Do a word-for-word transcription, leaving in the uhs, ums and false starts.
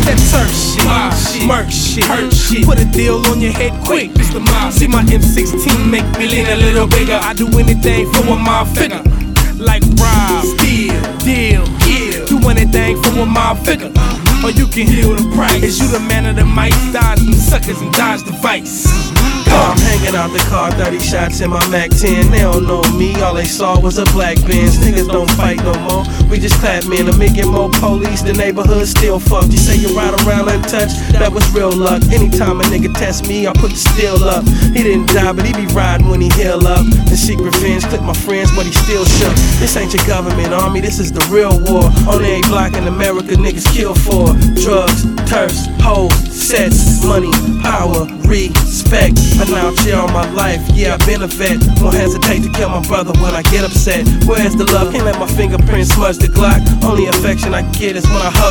that turf shit, mob shit, murk shit, hurt shit. Put a deal on your head quick, it's the mob. See my M sixteen make me lean a little bigger. I do anything for a mob figure. Like rob, steal, deal, kill. Do anything for a mob figure. Or you can heal the price. Is you the man of the mic? Dodge them suckers and dodge the vice. I'm hanging out the car, thirty shots in my Mac ten. They don't know me, all they saw was a black Benz. Niggas don't fight no more, we just clap men. I'm making more police, the neighborhood still fucked. You say you ride around untouched, that was real luck. Anytime a nigga test me, I put the steel up. He didn't die, but he be riding when he heal up. The secret revenge clip my friends, but he still shook. This ain't your government army, this is the real war. On every block in America, niggas kill for drugs, turfs, hoes, sets, money, power, respect. Been out here all my life, yeah, I've been a vet. Won't hesitate to kill my brother when I get upset. Where's the love? Can't let my fingerprints smudge the Glock. Only affection I get is when I hug